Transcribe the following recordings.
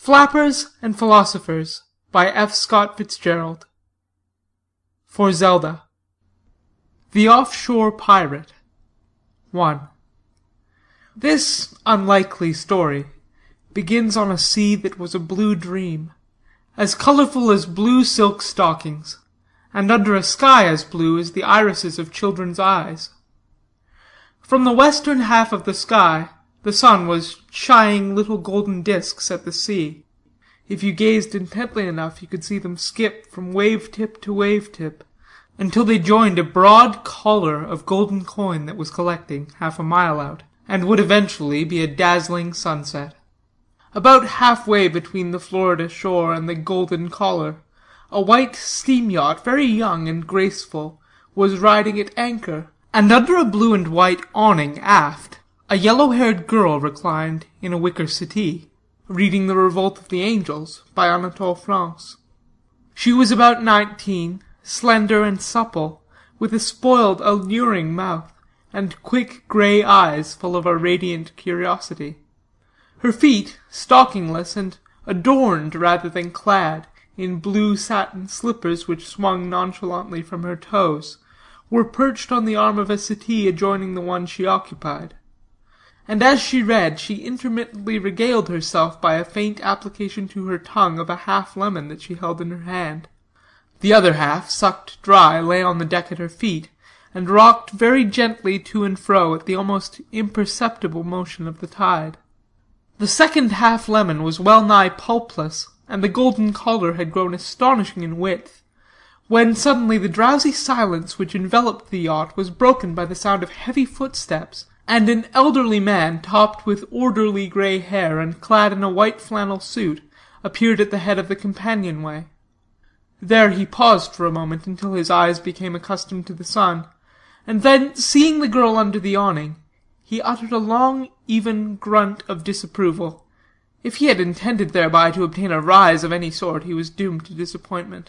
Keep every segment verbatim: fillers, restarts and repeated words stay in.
Flappers and Philosophers, by F. Scott Fitzgerald. For Zelda. The Offshore Pirate. one. This unlikely story begins on a sea that was a blue dream, as colorful as blue silk stockings, and under a sky as blue as the irises of children's eyes. From the western half of the sky, the sun was shying little golden disks at the sea. If you gazed intently enough, you could see them skip from wave-tip to wave-tip, until they joined a broad collar of golden coin that was collecting half a mile out, and would eventually be a dazzling sunset. About halfway between the Florida shore and the golden collar, a white steam-yacht, very young and graceful, was riding at anchor, and under a blue and white awning aft, a yellow-haired girl reclined in a wicker settee, reading The Revolt of the Angels, by Anatole France. She was about nineteen, slender and supple, with a spoiled, alluring mouth, and quick grey eyes full of a radiant curiosity. Her feet, stockingless and adorned rather than clad in blue satin slippers which swung nonchalantly from her toes, were perched on the arm of a settee adjoining the one she occupied. And as she read, she intermittently regaled herself by a faint application to her tongue of a half-lemon that she held in her hand. The other half, sucked dry, lay on the deck at her feet, and rocked very gently to and fro at the almost imperceptible motion of the tide. The second half-lemon was well-nigh pulpless, and the golden collar had grown astonishing in width, when suddenly the drowsy silence which enveloped the yacht was broken by the sound of heavy footsteps, and an elderly man, topped with orderly grey hair and clad in a white flannel suit, appeared at the head of the companion-way. There he paused for a moment until his eyes became accustomed to the sun, and then, seeing the girl under the awning, he uttered a long, even grunt of disapproval. If he had intended thereby to obtain a rise of any sort, he was doomed to disappointment.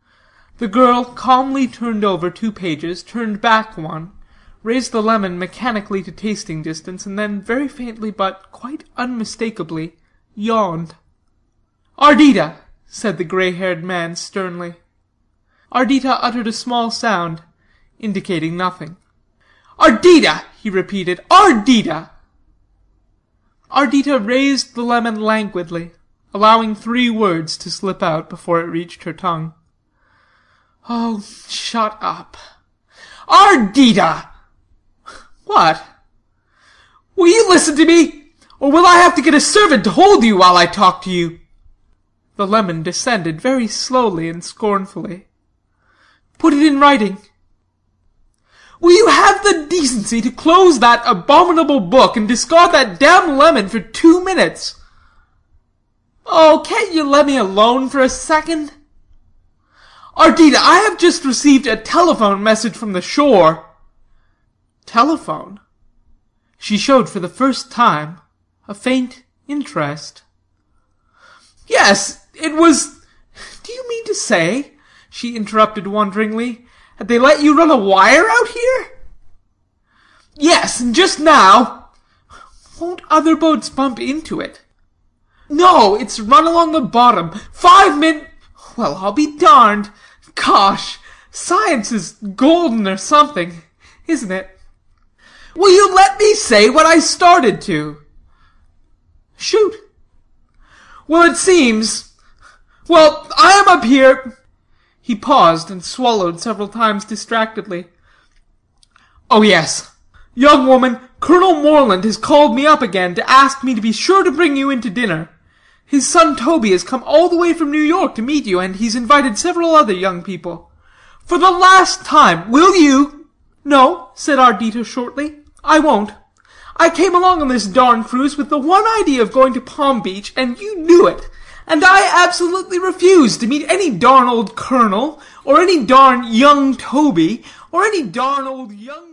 The girl calmly turned over two pages, turned back one, raised the lemon mechanically to tasting distance, and then very faintly but quite unmistakably yawned. "Ardita!" said the grey-haired man sternly. Ardita uttered a small sound, indicating nothing. "Ardita!" he repeated. "Ardita!" Ardita raised the lemon languidly, allowing three words to slip out before it reached her tongue. "Oh, shut up." "Ardita!" "What?" "Will you listen to me, or will I have to get a servant to hold you while I talk to you?" The lemon descended very slowly and scornfully. "Put it in writing." "Will you have the decency to close that abominable book and discard that damn lemon for two minutes?" "Oh, can't you let me alone for a second?" "Ardita, I have just received a telephone message from the shore." "Telephone?" She showed for the first time a faint interest. "Yes, it was—" "Do you mean to say," she interrupted wonderingly, "that they let you run a wire out here?" "Yes, and just now—" "Won't other boats bump into it?" "No, it's run along the bottom. Five min— Well, I'll be darned. Gosh, science is golden or something, isn't it? Will you let me say what I started to?" "Shoot." "Well, it seems— Well, I am up here—" He paused and swallowed several times distractedly. "Oh, yes. Young woman, Colonel Morland has called me up again to ask me to be sure to bring you in to dinner. His son Toby has come all the way from New York to meet you, and he's invited several other young people. For the last time, will you—" "No," said Ardita shortly, "I won't. I came along on this darn cruise with the one idea of going to Palm Beach, and you knew it. And I absolutely refuse to meet any darn old colonel, or any darn young Toby, or any darn old young